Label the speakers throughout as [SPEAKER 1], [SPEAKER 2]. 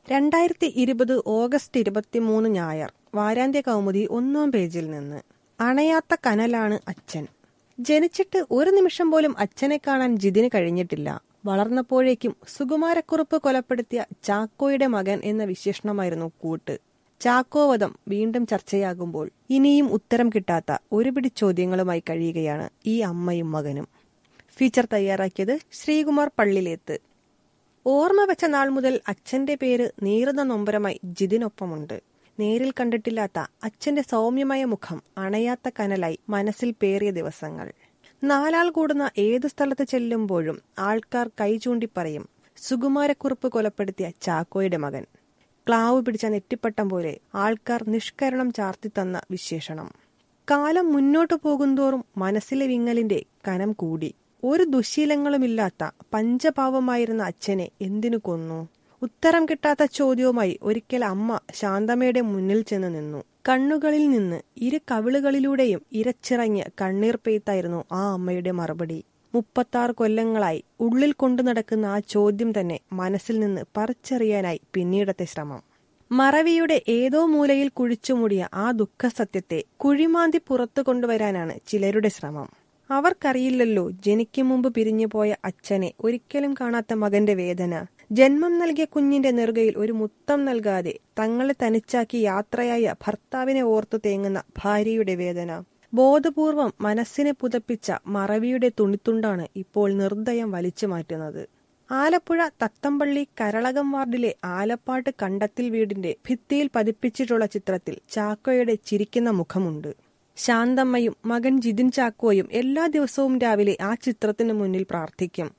[SPEAKER 1] 2020 August 23 ഞായർ. വാരാന്ത്യ കൗമുദി 1-ാം പേജിൽ നിന്ന്. അണയാത്ത കനലാണ് അച്ഛൻ. ജനിച്ചിട്ട് ഒരു നിമിഷം പോലും അച്ഛനെ കാണാൻ ജിതിന് കഴിഞ്ഞിട്ടില്ല. വളർന്നപ്പോഴേക്കും സുകുമാരക്കുറുപ്പ് കൊലപ്പെടുത്തിയ ചാക്കോയുടെ മകൻ എന്ന വിശേഷണമായിരുന്നു കൂട്ട്. ചാക്കോവധം വീണ്ടും ചർച്ചയാകുമ്പോൾ ഇനിയും ഉത്തരം കിട്ടാത്ത ഒരുപിടി ചോദ്യങ്ങളുമായി കഴിയുകയാണ് ഈ അമ്മയും മകനും. ഫീച്ചർ തയ്യാറാക്കിയത് ശ്രീകുമാർ പള്ളിലേത്ത്. ഓർമ്മ വെച്ച നാൾ മുതൽ അച്ഛന്റെ പേര് നീറുന്ന നൊമ്പരമായി ജിതിനൊപ്പമുണ്ട്. നേരിൽ കണ്ടിട്ടില്ലാത്ത അച്ഛന്റെ സൗമ്യമായ മുഖം അണയാത്ത കനലായി മനസ്സിൽ പേറിയ ദിവസങ്ങൾ. നാലാൾ കൂടുന്ന ഏതു സ്ഥലത്ത് ചെല്ലുമ്പോഴും ആൾക്കാർ കൈ ചൂണ്ടി പറയും, സുകുമാരക്കുറുപ്പ് കൊലപ്പെടുത്തിയ ചാക്കോയുടെ മകൻ. ക്ലാവ് പിടിച്ച നെറ്റിപ്പട്ടം പോലെ ആൾക്കാർ നിഷ്കരണം ചാർത്തിത്തന്ന വിശേഷണം. കാലം മുന്നോട്ടു പോകുന്തോറും മനസ്സിലെ വിങ്ങലിന്റെ കനം കൂടി. ഒരു ദുശീലങ്ങളുമില്ലാത്ത പഞ്ചപാവമായിരുന്ന അച്ഛനെ എന്തിനു കൊന്നു? ഉത്തരം കിട്ടാത്ത ചോദ്യവുമായി ഒരിക്കൽ അമ്മ ശാന്തമ്മയുടെ മുന്നിൽ ചെന്ന് നിന്നു. കണ്ണുകളിൽ നിന്ന് ഇരു കവിളുകളിലൂടെയും ഇരച്ചിറങ്ങിയ കണ്ണീർ പെയ്ത്തായിരുന്നു ആ അമ്മയുടെ മറുപടി. 36 കൊല്ലങ്ങളായി ഉള്ളിൽ കൊണ്ടു നടക്കുന്ന ആ ചോദ്യം തന്നെ മനസ്സിൽ നിന്ന് പറിച്ചറിയാനായി പിന്നീടത്തെ ശ്രമം. മറവിയുടെ ഏതോ മൂലയിൽ കുഴിച്ചുമൂടിയ ആ ദുഃഖസത്യത്തെ കുഴിമാന്തി പുറത്തു കൊണ്ടുവരാനാണ് ചിലരുടെ ശ്രമം. അവർക്കറിയില്ലല്ലോ ജനിക്കും മുമ്പ് പിരിഞ്ഞുപോയ അച്ഛനെ ഒരിക്കലും കാണാത്ത മകന്റെ വേദന. ജന്മം നൽകിയ കുഞ്ഞിന്റെ നെറുകയിൽ ഒരു മുത്തം നൽകാതെ തങ്ങളെ തനിച്ചാക്കി യാത്രയായ ഭർത്താവിനെ ഓർത്തു തേങ്ങുന്ന ഭാര്യയുടെ വേദന. ബോധപൂർവം മനസ്സിനെ പുതപ്പിച്ച മറവിയുടെ തുണിത്തുണ്ടാണ് ഇപ്പോൾ നിർദ്ദയം വലിച്ചു മാറ്റുന്നത്. ആലപ്പുഴ തത്തമ്പള്ളി കരളകം വാർഡിലെ ആലപ്പാട്ട് കണ്ടത്തിൽ വീടിന്റെ ഭിത്തിയിൽ പതിപ്പിച്ചിട്ടുള്ള ചിത്രത്തിൽ ചാക്കോയുടെ ചിരിക്കുന്ന മുഖമുണ്ട്. ശാന്തമ്മയും മകൻ ജിതിൻ ചാക്കോയും എല്ലാ ദിവസവും രാവിലെ ആ ചിത്രത്തിന് മുന്നിൽ പ്രാർത്ഥിക്കും.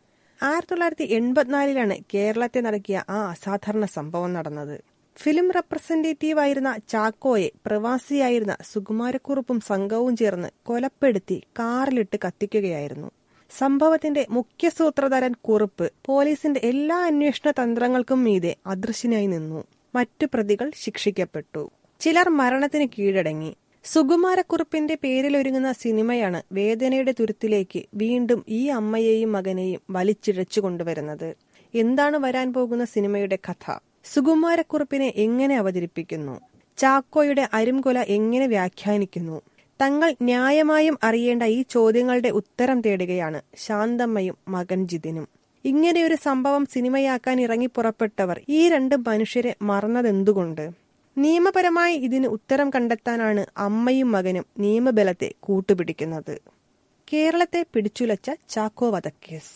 [SPEAKER 1] 1984 കേരളത്തെ നടക്കിയ ആ അസാധാരണ സംഭവം നടന്നത്. ഫിലിം റെപ്രസെന്റേറ്റീവ് ആയിരുന്ന ചാക്കോയെ പ്രവാസിയായിരുന്ന സുകുമാരക്കുറുപ്പും സംഘവും ചേർന്ന് കൊലപ്പെടുത്തി കാറിലിട്ട് കത്തിക്കുകയായിരുന്നു. സംഭവത്തിന്റെ മുഖ്യ സൂത്രധാരൻ കുറുപ്പ് പോലീസിന്റെ എല്ലാ അന്വേഷണ തന്ത്രങ്ങൾക്കും മീതെ അദൃശ്യനായി നിന്നു. മറ്റു പ്രതികൾ ശിക്ഷിക്കപ്പെട്ടു. ചിലർ മരണത്തിന് കീഴടങ്ങി. സുകുമാരക്കുറുപ്പിന്റെ പേരിലൊരുങ്ങുന്ന സിനിമയാണ് വേദനയുടെ തുരുത്തിലേക്ക് വീണ്ടും ഈ അമ്മയെയും മകനെയും വലിച്ചിഴച്ചു കൊണ്ടുവരുന്നത്. എന്താണ് വരാൻ പോകുന്ന സിനിമയുടെ കഥ? സുകുമാരക്കുറുപ്പിനെ എങ്ങനെ അവതരിപ്പിക്കുന്നു? ചാക്കോയുടെ അരുംകൊല എങ്ങനെ വ്യാഖ്യാനിക്കുന്നു? തങ്ങൾ ന്യായമായും അറിയേണ്ട ഈ ചോദ്യങ്ങളുടെ ഉത്തരം തേടുകയാണ് ശാന്തമ്മയും മകൻ ജിതിനും. ഇങ്ങനെയൊരു സംഭവം സിനിമയാക്കാൻ ഇറങ്ങി പുറപ്പെട്ടവർ ഈ രണ്ട് മനുഷ്യരെ മറന്നതെന്തുകൊണ്ട്? നിയമപരമായി ഇതിന് ഉത്തരം കണ്ടെത്താനാണ് അമ്മയും മകനും നിയമബലത്തെ കൂട്ടുപിടിക്കുന്നത്. കേരളത്തെ പിടിച്ചുലച്ച ചാക്കോ വധക്കേസ്.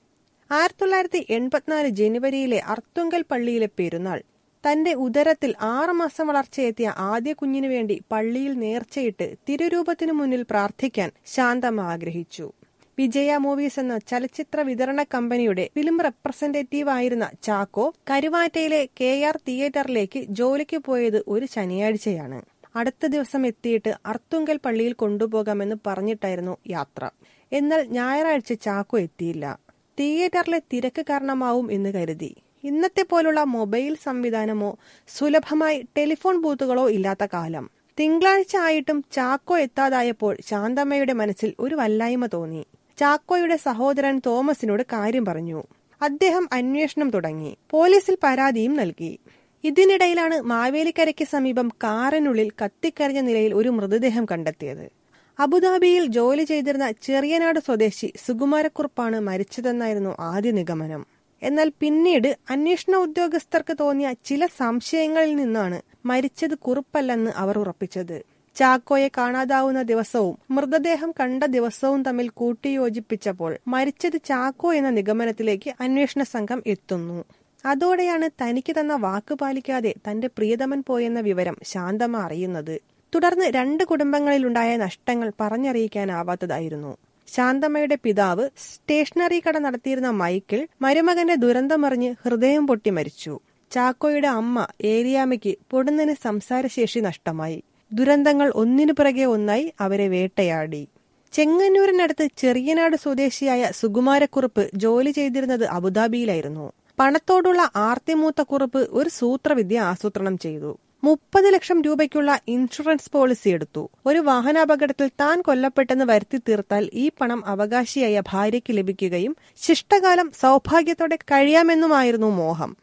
[SPEAKER 1] 1984 ജനുവരിയിലെ അർത്തുങ്കൽ പള്ളിയിലെ പെരുന്നാൾ. തന്റെ ഉദരത്തിൽ 6 മാസം വളർച്ചയെത്തിയ ആദ്യ കുഞ്ഞിനു വേണ്ടി പള്ളിയിൽ നേർച്ചയിട്ട് തിരുരൂപത്തിനു മുന്നിൽ പ്രാർത്ഥിക്കാൻ ശാന്തമ്മ ആഗ്രഹിച്ചു. വിജയ മൂവീസ് എന്ന ചലച്ചിത്ര വിതരണ കമ്പനിയുടെ ഫിലിം റെപ്രസെന്റേറ്റീവ് ആയിരുന്ന ചാക്കോ കരുവാറ്റയിലെ KR തിയേറ്ററിലേക്ക് ജോലിക്ക് പോയത് ഒരു ശനിയാഴ്ചയാണ്. അടുത്ത ദിവസം എത്തിയിട്ട് അർത്തുങ്കൽ പള്ളിയിൽ കൊണ്ടുപോകാമെന്ന് പറഞ്ഞിട്ടായിരുന്നു യാത്ര. എന്നാൽ ഞായറാഴ്ച ചാക്കോ എത്തിയില്ല. തിയേറ്ററിലെ തിരക്ക് കാരണമാവും എന്ന് കരുതി. ഇന്നത്തെ പോലുള്ള മൊബൈൽ സംവിധാനമോ സുലഭമായി ടെലിഫോൺ ബൂത്തുകളോ ഇല്ലാത്ത കാലം. തിങ്കളാഴ്ച ആയിട്ടും ചാക്കോ എത്താതായപ്പോൾ ശാന്തമ്മയുടെ മനസ്സിൽ ഒരു വല്ലായ്മ തോന്നി. ചാക്കോയുടെ സഹോദരൻ തോമസിനോട് കാര്യം പറഞ്ഞു. അദ്ദേഹം അന്വേഷണം തുടങ്ങി. പോലീസിൽ പരാതിയും നൽകി. ഇതിനിടയിലാണ് മാവേലിക്കരയ്ക്ക് സമീപം കാറിനുള്ളിൽ കത്തിക്കരിഞ്ഞ നിലയിൽ ഒരു മൃതദേഹം കണ്ടെത്തിയത്. അബുദാബിയിൽ ജോലി ചെയ്തിരുന്ന ചെറിയനാട് സ്വദേശി സുകുമാരക്കുറുപ്പാണ് മരിച്ചതെന്നായിരുന്നു ആദ്യ നിഗമനം. എന്നാൽ പിന്നീട് അന്വേഷണ ഉദ്യോഗസ്ഥർക്ക് തോന്നിയ ചില സംശയങ്ങളിൽ നിന്നാണ് മരിച്ചത് കുറുപ്പല്ലെന്ന് അവർ ഉറപ്പിച്ചത്. ചാക്കോയെ കാണാതാവുന്ന ദിവസവും മൃതദേഹം കണ്ട ദിവസവും തമ്മിൽ കൂട്ടിയോജിപ്പിച്ചപ്പോൾ മരിച്ചത് ചാക്കോ എന്ന നിഗമനത്തിലേക്ക് അന്വേഷണ സംഘം എത്തുന്നു. അതോടെയാണ് തനിക്ക് തന്ന വാക്ക് പാലിക്കാതെ തന്റെ പ്രിയതമൻ പോയെന്ന വിവരം ശാന്തമ്മ അറിയുന്നത്. തുടർന്ന് 2 കുടുംബങ്ങളിലുണ്ടായ നഷ്ടങ്ങൾ പറഞ്ഞറിയിക്കാനാവാത്തതായിരുന്നു. ശാന്തമ്മയുടെ പിതാവ് സ്റ്റേഷനറി കട നടത്തിയിരുന്ന മൈക്കിൾ മരുമകന്റെ ദുരന്തമറിഞ്ഞ് ഹൃദയം പൊട്ടി മരിച്ചു. ചാക്കോയുടെ അമ്മ ഏലിയാമ്മയ്ക്ക് പൊടുന്നതിന് സംസാരശേഷി നഷ്ടമായി. ദുരന്തങ്ങൾ ഒന്നിനു പിറകെ ഒന്നായി അവരെ വേട്ടയാടി. ചെങ്ങന്നൂരിനടുത്ത് ചെറിയനാട് സ്വദേശിയായ സുകുമാരക്കുറുപ്പ് ജോലി ചെയ്തിരുന്നത് അബുദാബിയിലായിരുന്നു. പണത്തോടുള്ള ആർത്തിമൂത്ത കുറുപ്പ് ഒരു സൂത്രവിദ്യ ആസൂത്രണം ചെയ്തു. 30 ലക്ഷം രൂപയ്ക്കുള്ള ഇൻഷുറൻസ് പോളിസി എടുത്തു. ഒരു വാഹനാപകടത്തിൽ താൻ കൊല്ലപ്പെട്ടെന്ന് വരുത്തി തീർത്താൽ ഈ പണം അവകാശിയായ ഭാര്യയ്ക്ക് ലഭിക്കുകയും ശിഷ്ടകാലം സൗഭാഗ്യത്തോടെ കഴിയാമെന്നുമായിരുന്നു മോഹം.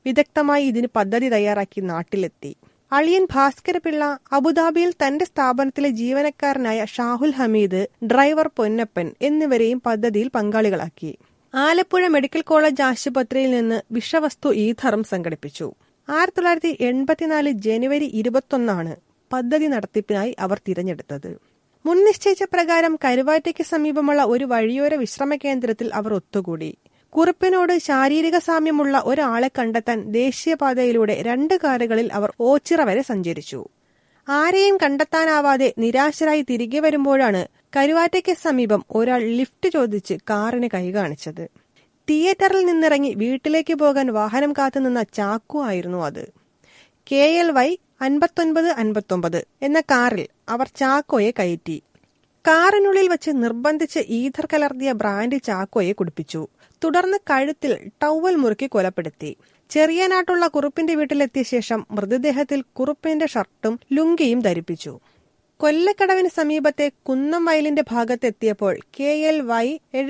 [SPEAKER 1] വിദഗ്ധമായി ഇതിന് പദ്ധതി തയ്യാറാക്കി നാട്ടിലെത്തി. അളിയൻ ഭാസ്കരപിള്ള അബുദാബിയിൽ തന്റെ സ്ഥാപനത്തിലെ ജീവനക്കാരനായ ഷാഹുൽ ഹമീദ്, ഡ്രൈവർ പൊന്നപ്പൻ എന്നിവരെയും പദ്ധതിയിൽ പങ്കാളികളാക്കി. ആലപ്പുഴ മെഡിക്കൽ കോളേജ് ആശുപത്രിയിൽ നിന്ന് വിഷവസ്തു ഈഥറും സംഘടിപ്പിച്ചു. 1984 ജനുവരി 21 പദ്ധതി നടത്തിപ്പിനായി അവർ തിരഞ്ഞെടുത്തത്. മുൻ നിശ്ചയിച്ച പ്രകാരം കരുവാറ്റയ്ക്ക് സമീപമുള്ള ഒരു വഴിയോര വിശ്രമ കേന്ദ്രത്തിൽ അവർ ഒത്തുകൂടി. കുറുപ്പിനോട് ശാരീരിക സാമ്യമുള്ള ഒരാളെ കണ്ടെത്താൻ ദേശീയപാതയിലൂടെ 2 കാറുകളിൽ അവർ ഓച്ചിറ വരെ സഞ്ചരിച്ചു. ആരെയും കണ്ടെത്താനാവാതെ നിരാശരായി തിരികെ വരുമ്പോഴാണ് കരുവാറ്റയ്ക്ക് സമീപം ഒരാൾ ലിഫ്റ്റ് ചോദിച്ച് കാറിന് കൈ കാണിച്ചത്. തിയേറ്ററിൽ നിന്നിറങ്ങി വീട്ടിലേക്ക് പോകാൻ വാഹനം കാത്തുനിന്ന ചാക്കു ആയിരുന്നു അത്. KLY 5959 എന്ന കാറിൽ അവർ ചാക്കോയെ കയറ്റി. കാറിനുള്ളിൽ വെച്ച് നിർബന്ധിച്ച് ഈഥർ കലർത്തിയ ബ്രാൻഡ് ചാക്കോയെ കുടിപ്പിച്ചു. തുടർന്ന് കഴുത്തിൽ ടവൽ മുറുക്കി കൊലപ്പെടുത്തി. ചെറിയനാട്ടുള്ള കുറുപ്പിന്റെ വീട്ടിലെത്തിയ ശേഷം മൃതദേഹത്തിൽ കുറുപ്പിന്റെ ഷർട്ടും ലുങ്കിയും ധരിപ്പിച്ചു. കൊല്ലക്കടവിന് സമീപത്തെ കുന്നം വയലിന്റെ ഭാഗത്തെത്തിയപ്പോൾ KLY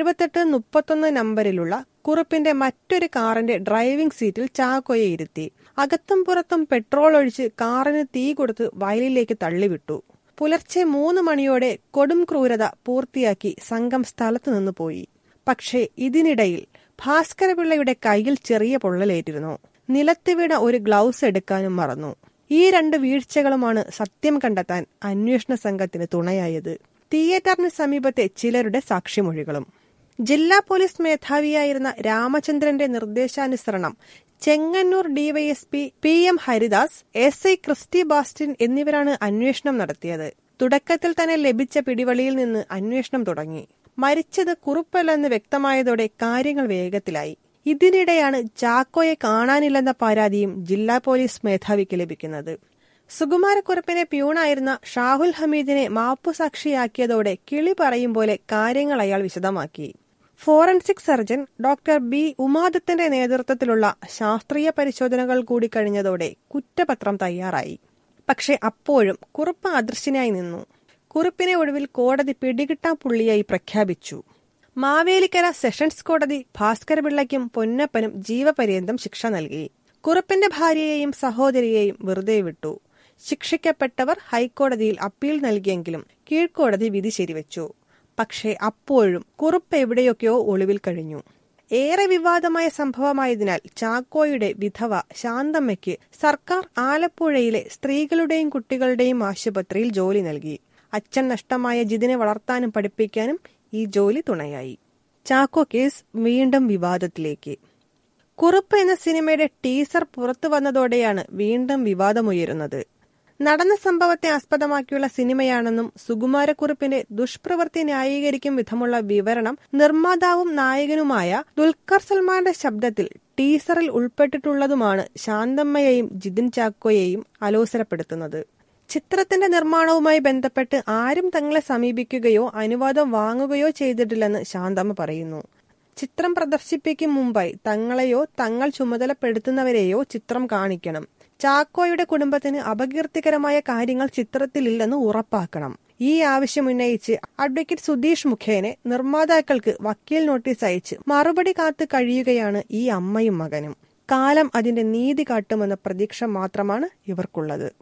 [SPEAKER 1] 7831 നമ്പറിലുള്ള കുറുപ്പിന്റെ മറ്റൊരു കാറിന്റെ ഡ്രൈവിംഗ് സീറ്റിൽ ചാക്കോയെ ഇരുത്തി. അകത്തും പുറത്തും പെട്രോൾ ഒഴിച്ച് കാറിന് തീ കൊടുത്ത് വയലിലേക്ക് തള്ളിവിട്ടു. പുലർച്ചെ 3 മണിയോടെ കൊടും ക്രൂരത പൂർത്തിയാക്കി സംഘം സ്ഥലത്തു നിന്ന് പോയി. പക്ഷേ ഇതിനിടയിൽ ഭാസ്കരപിള്ളയുടെ കയ്യിൽ ചെറിയ പൊള്ളലേറ്റിരുന്നു. നിലത്ത് വീണ ഒരു ഗ്ലൗസ് എടുക്കാനും മറന്നു. ഈ 2 വീഴ്ചകളുമാണ് സത്യം കണ്ടെത്താൻ അന്വേഷണ സംഘത്തിന് തുണയായത്. തിയേറ്ററിന് സമീപത്തെ ചിലരുടെ സാക്ഷിമൊഴികളും. ജില്ലാ പോലീസ് മേധാവിയായിരുന്ന രാമചന്ദ്രന്റെ നിർദ്ദേശാനുസരണം Chengannur DYSP PM Haridas, SI Christy Bastin എന്നിവരാണ് അന്വേഷണം നടത്തിയത്. തുടക്കത്തിൽ തന്നെ ലഭിച്ച പിടിവള്ളിയിൽ നിന്ന് അന്വേഷണം തുടങ്ങി. മരിച്ചത് കുറുപ്പല്ലെന്ന് വ്യക്തമായതോടെ കാര്യങ്ങൾ വേഗത്തിലായി. ഇതിനിടെയാണ് ചാക്കോയെ കാണാനില്ലെന്ന പരാതിയും ജില്ലാ പോലീസ് മേധാവിക്ക് ലഭിക്കുന്നത്. സുകുമാരക്കുറുപ്പിനെ പ്യൂണായിരുന്ന ഷാഹുൽ ഹമീദിനെ മാപ്പുസാക്ഷിയാക്കിയതോടെ കിളി പറയും പോലെ കാര്യങ്ങൾ അയാൾ വിശദമാക്കി. ഫോറൻസിക് സർജൻ ഡോക്ടർ B ഉമാദത്തിന്റെ നേതൃത്വത്തിലുള്ള ശാസ്ത്രീയ പരിശോധനകൾ കൂടി കഴിഞ്ഞതോടെ കുറ്റപത്രം തയ്യാറായി. പക്ഷെ അപ്പോഴും കുറുപ്പ് അദൃശ്യനായി നിന്നു. കുറുപ്പിനെ ഒടുവിൽ കോടതി പിടികിട്ടാൻ പുള്ളിയായി പ്രഖ്യാപിച്ചു. മാവേലിക്കര സെഷൻസ് കോടതി ഭാസ്കരപിള്ളയ്ക്കും പൊന്നപ്പനും ജീവപര്യന്തം ശിക്ഷ നൽകി. കുറുപ്പിന്റെ ഭാര്യയെയും സഹോദരിയെയും വെറുതെ വിട്ടു. ശിക്ഷിക്കപ്പെട്ടവർ ഹൈക്കോടതിയിൽ അപ്പീൽ നൽകിയെങ്കിലും കീഴ്ക്കോടതി വിധി ശരിവെച്ചു. പക്ഷേ അപ്പോഴും കുറുപ്പ് എവിടെയൊക്കെയോ ഒളിവിൽ കഴിഞ്ഞു. ഏറെ വിവാദമായ സംഭവമായതിനാൽ ചാക്കോയുടെ വിധവ ശാന്തമ്മയ്ക്ക് സർക്കാർ ആലപ്പുഴയിലെ സ്ത്രീകളുടെയും കുട്ടികളുടെയും ആശുപത്രിയിൽ ജോലി നൽകി. അച്ഛൻ നഷ്ടമായ ജിതിനെ വളർത്താനും പഠിപ്പിക്കാനും ഈ ജോലി തുണയായി. ചാക്കോ കേസ് വീണ്ടും വിവാദത്തിലേക്ക്. കുറുപ്പ് എന്ന സിനിമയുടെ ടീസർ പുറത്തു വന്നതോടെയാണ് വീണ്ടും വിവാദമുയരുന്നത്. നടന്ന സംഭവത്തെ ആസ്പദമാക്കിയുള്ള സിനിമയാണെന്നും സുകുമാരക്കുറുപ്പിന്റെ ദുഷ്പ്രവൃത്തി ന്യായീകരിക്കും വിധമുള്ള വിവരണം നിർമ്മാതാവും നായകനുമായ ദുൽഖർ സൽമാന്റെ ശബ്ദത്തിൽ ടീസറിൽ ഉൾപ്പെട്ടിട്ടുള്ളതുമാണ് ശാന്തമ്മയെയും ജിതിൻ ചാക്കോയെയും അലോസരപ്പെടുത്തുന്നത്. ചിത്രത്തിന്റെ നിർമ്മാണവുമായി ബന്ധപ്പെട്ട് ആരും തങ്ങളെ സമീപിക്കുകയോ അനുവാദം വാങ്ങുകയോ ചെയ്തിട്ടില്ലെന്ന് ശാന്തമ്മ പറയുന്നു. ചിത്രം പ്രദർശിപ്പിക്കും മുമ്പായി തങ്ങളെയോ തങ്ങൾ ചുമതലപ്പെടുത്തുന്നവരെയോ ചിത്രം കാണിക്കണം. ചാക്കോയുടെ കുടുംബത്തിന് അപകീർത്തികരമായ കാര്യങ്ങൾ ചിത്രത്തിലില്ലെന്ന് ഉറപ്പാക്കണം. ഈ ആവശ്യമുന്നയിച്ച് അഡ്വക്കേറ്റ് സുധീഷ് മുഖേനെ നിർമ്മാതാക്കൾക്ക് വക്കീൽ നോട്ടീസ് അയച്ച് മറുപടി കാത്തു കഴിയുകയാണ് ഈ അമ്മയും മകനും. കാലം അതിന്റെ നീതി കാട്ടുമെന്ന പ്രതീക്ഷ മാത്രമാണ് ഇവർക്കുള്ളത്.